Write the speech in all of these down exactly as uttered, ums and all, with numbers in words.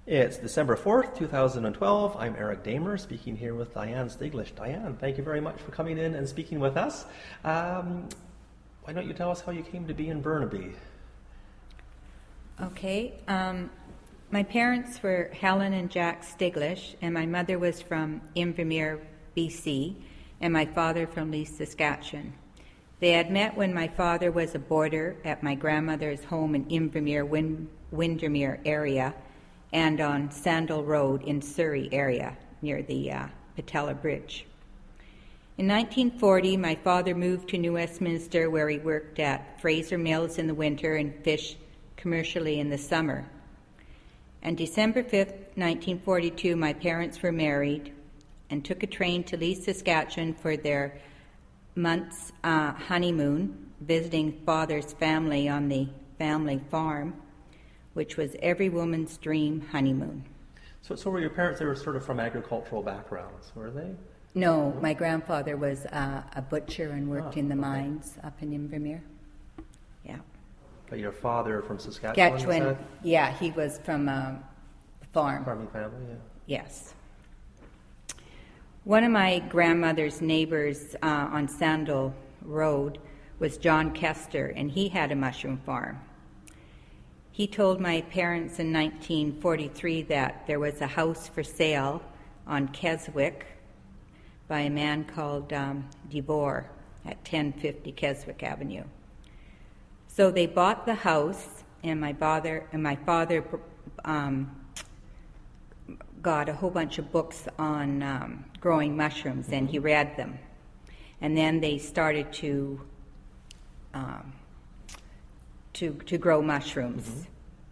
It's December fourth, two thousand twelve. I'm Eric Damer, speaking here with Diane Stiglish. Diane, thank you very much for coming in and speaking with us. Um, why don't you tell us how you came to be in Burnaby? Okay. Um, my parents were Helen and Jack Stiglish, and my mother was from Invermere, B C, and my father from Leith, Saskatchewan. They had met when my father was a boarder at my grandmother's home in Invermere, Win- Windermere area, and on Sandal Road in Surrey area, near the uh, Patella Bridge. In nineteen forty, my father moved to New Westminster, where he worked at Fraser Mills in the winter and fished commercially in the summer. On December fifth, nineteen forty-two, my parents were married and took a train to Leith, Saskatchewan for their month's uh, honeymoon, visiting father's family on the family farm, which was every woman's dream honeymoon. So, so were your parents, they were sort of from agricultural backgrounds, were they? No, my grandfather was uh, a butcher and worked Oh, in the okay. mines up in Invermere. Yeah. But your father from Saskatchewan, you Saskatchewan, said? yeah, he was from a farm. Farming family, yeah. Yes. One of my grandmother's neighbors uh, on Sandal Road was John Kester, and he had a mushroom farm. He told my parents in nineteen forty-three that there was a house for sale on Keswick by a man called um, DeBoer at ten fifty Keswick Avenue. So they bought the house, and my father and my father um, got a whole bunch of books on um, growing mushrooms, mm-hmm. and he read them. And then they started to um, to to grow mushrooms. Mm-hmm.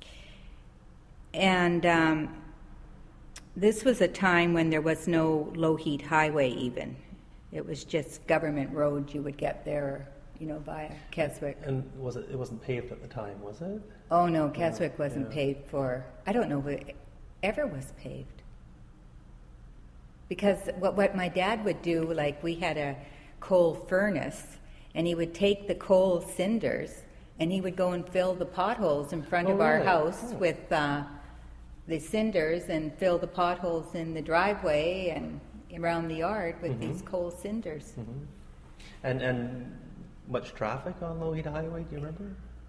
And um, this was a time when there was no low-heat highway even. It was just government road you would get there, you know, via Keswick. And was it, it wasn't paved at the time, was it? Oh, no, Keswick Yeah, wasn't yeah. paved for, I don't know if it ever was paved. Because what, what my dad would do, like we had a coal furnace, and he would take the coal cinders, and he would go and fill the potholes in front Oh, of our really? house Oh. with uh, the cinders, and fill the potholes in the driveway and around the yard with Mm-hmm. these coal cinders. Mm-hmm. And and much traffic on Lougheed Highway, do you remember?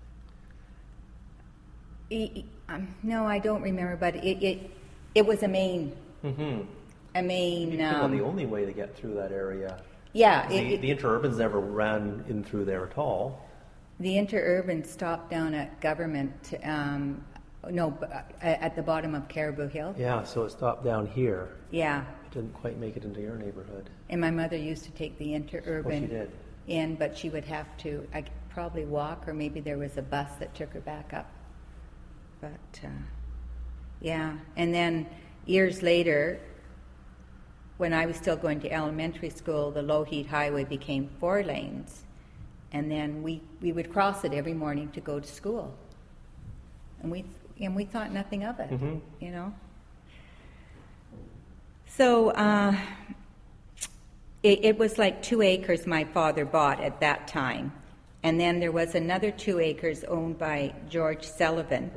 E- e- um, no, I don't remember, but it it, it was a main, Mm-hmm. a main. You know, Um, the only way to get through that area. yeah, The, it, it, the interurbans never ran in through there at all. the interurban stopped down at Government. Um, no, b- uh, at the bottom of Caribou Hill. Yeah, so it stopped down here. Yeah, It didn't quite make it into your neighborhood. and my mother used to take the Oh, interurban she did. in, but she would have to I could probably walk, or maybe there was a bus that took her back up. But uh, yeah, and then years later, when I was still going to elementary school, the Lougheed Highway became four lanes, and then we, we would cross it every morning to go to school, and we and we thought nothing of it, Mhm. you know. So uh, it, it was like two acres my father bought at that time, and then there was another two acres owned by George Sullivan,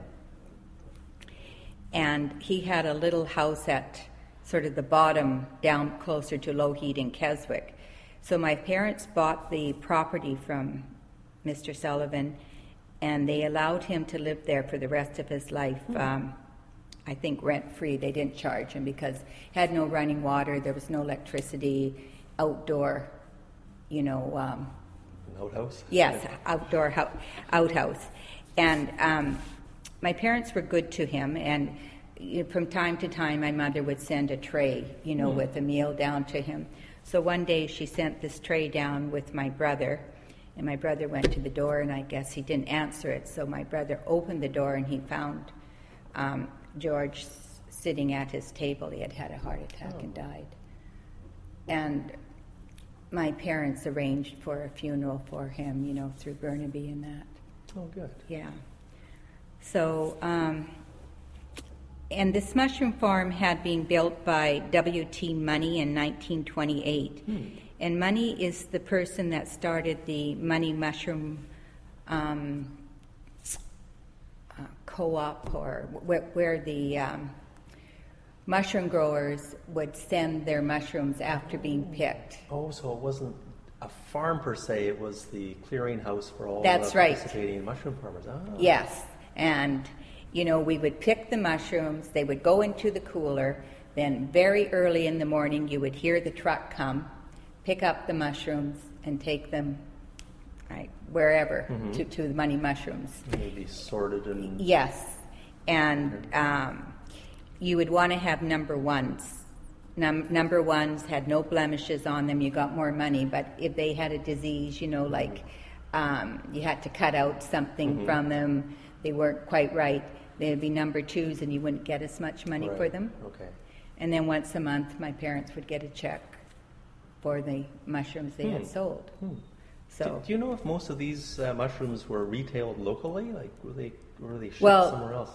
and he had a little house at sort of the bottom, down closer to Lougheed and Keswick. So my parents bought the property from Mister Sullivan, and they allowed him to live there for the rest of his life. Mm. Um, I think rent-free. They didn't charge him because he had no running water, there was no electricity, outdoor, you know... Um, An outhouse? Yes, outdoor ho- outhouse. And um, my parents were good to him, and you know, from time to time my mother would send a tray, you know, Mm. with a meal down to him. So one day she sent this tray down with my brother, and my brother went to the door, and I guess he didn't answer it. So my brother opened the door, and he found um, George s- sitting at his table. He had had a heart attack Oh. and died. And my parents arranged for a funeral for him, you know, through Burnaby and that. Oh, good. Yeah. So, um, and this mushroom farm had been built by W T Money in nineteen twenty-eight. Hmm. And Money is the person that started the Money Mushroom um, uh, Co-op, or where, where the um, mushroom growers would send their mushrooms after being picked. Oh, so it wasn't a farm per se, it was the clearinghouse for all That's the right. participating mushroom farmers. Ah. Yes, and you know, we would pick the mushrooms, they would go into the cooler, then very early in the morning you would hear the truck come, pick up the mushrooms and take them right wherever mm-hmm. to, to the Money Mushrooms. Maybe sorted and... Yes, and um, you would want to have number ones. Num- number ones had no blemishes on them, you got more money, but if they had a disease, you know, like um, you had to cut out something mm-hmm. from them, they weren't quite right, they'd be number twos and you wouldn't get as much money right. for them. Okay. And then once a month, my parents would get a check for the mushrooms they hmm. had sold. Hmm. So, do, do you know if most of these uh, mushrooms were retailed locally? Like, were they were they shipped well, somewhere else?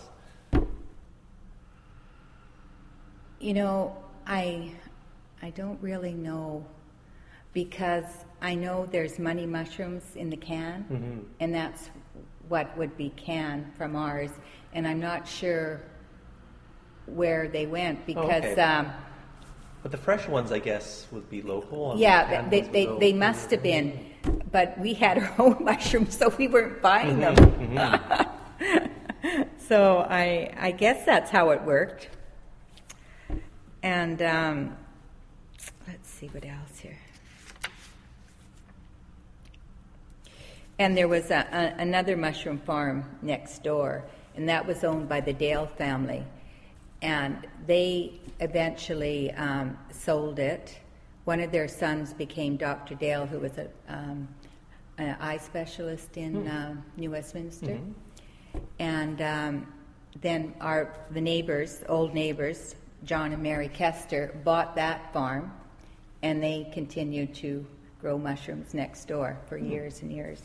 You know, I I don't really know, because I know there's Money Mushrooms in the can, mm-hmm. and that's what would be canned from ours, and I'm not sure where they went because. Oh, okay. um, but the fresh ones, I guess, would be local. And yeah, the they they, they, they must have been, but we had our own mushrooms, so we weren't buying mm-hmm. them. Mm-hmm. So I I guess that's how it worked. And um, let's see what else here. And there was a, a, another mushroom farm next door, and that was owned by the Dale family. And they eventually um, sold it. One of their sons became Doctor Dale, who was a, um, an eye specialist in mm. uh, New Westminster. Mm-hmm. And um, then our the neighbors, old neighbors, John and Mary Kester, bought that farm, and they continued to grow mushrooms next door for mm. years and years.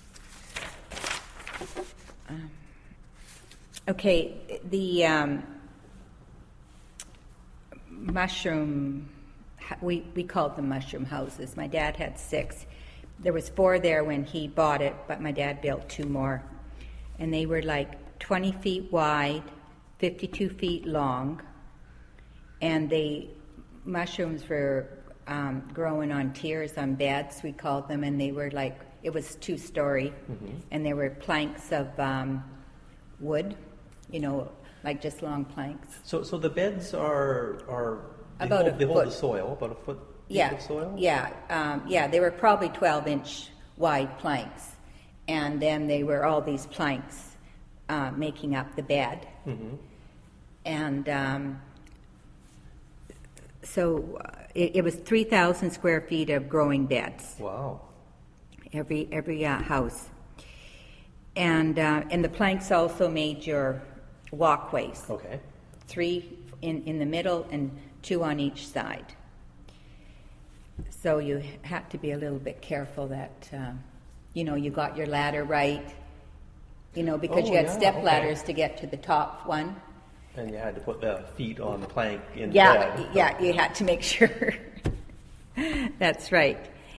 Um, okay, the um, mushroom, we, we called them mushroom houses. My dad had six. There was four there when he bought it, but my dad built two more. And they were like twenty feet wide, fifty-two feet long, and the mushrooms were um, growing on tiers, on beds, we called them, and they were like, it was two-story, mm-hmm. and there were planks of um, wood, you know, like just long planks. So, so the beds are are they about hold, a they hold foot. the soil, about a foot deep Yeah, of soil. yeah, um, yeah. They were probably twelve-inch wide planks, and then they were all these planks uh, making up the bed, mm-hmm. and um, so uh, it, it was three thousand square feet of growing beds. Wow. Every every uh, house, and uh, and the planks also made your walkways. Okay. Three in, in the middle and two on each side. So you had to be a little bit careful that um, you know you got your ladder right. You know because oh, you had yeah, step okay. ladders to get to the top one. And you had to put the feet on the plank in yeah, bed. Yeah, you had to make sure. That's right.